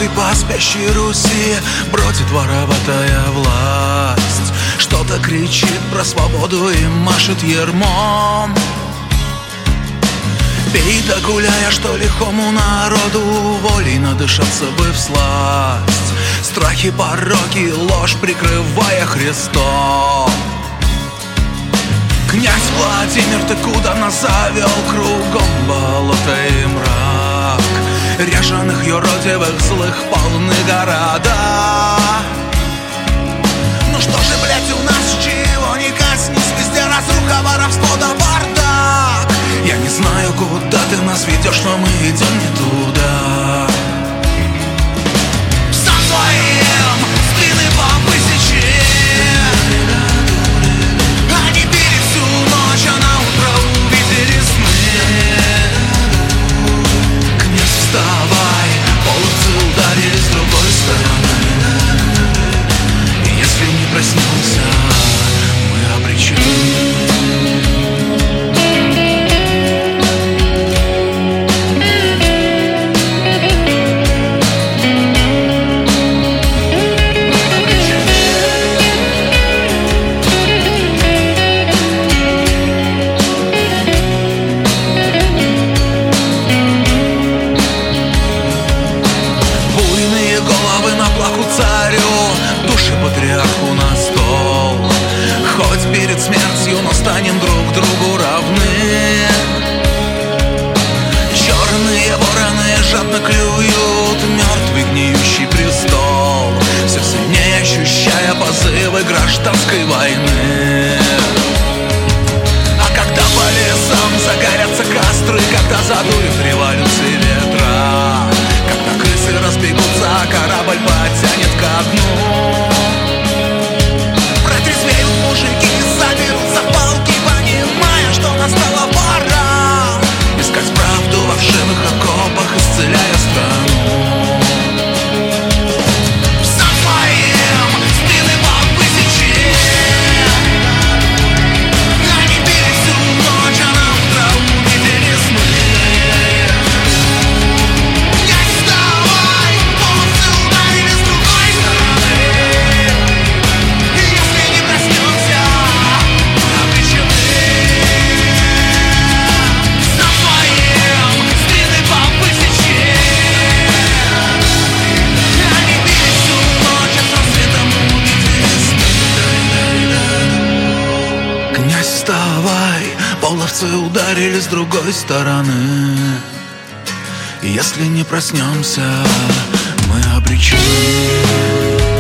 дорогой по спящей Руси бродит вороватая власть. Что-то кричит про свободу и машет ермом. Пей да гуляя, что лихому народу волей надышаться бы всласть. Страхи, пороки, ложь прикрывая Христом. Князь Владимир, ты куда нас завел? Кругом болото и мрак, ряженых юродивых злых полны города. Ну что же, блядь, у нас чего не коснись, везде разруха, воровство да бардак. Я не знаю, куда ты нас ведешь, но мы идем не туда. Сам своим спины повысечи. Они пили всю ночь, а на утро увидели сны. Князь, вставай, половцы ударили с другой стороны. И если не проснемся, мы обречены. Патриарху на стол. Хоть перед смертью, но станем друг другу равны. Черные вороны жадно клюют мертвый гниющий престол, все сильнее ощущая позывы гражданской войны. А когда по лесам загорятся костры, когда задует революции ветра, когда крысы разбегутся, а корабль потянет ко дну, протрезвеют мужики, заберутся палки, понимая, что настала пора искать правду во вшивых окопах, исцеляя страну. Сам своим спины повысечи. Они пили всю ночь, а на утро увидели сны. Не вставай, половцы ударили с другой стороны. И если не проснемся, мы обречены. Сам своим спины повысечи. Они пили всю ночь, а с рассветом увидели сны. Князь, вставай, половцы ударили с другой стороны. И если не проснемся, мы обречены.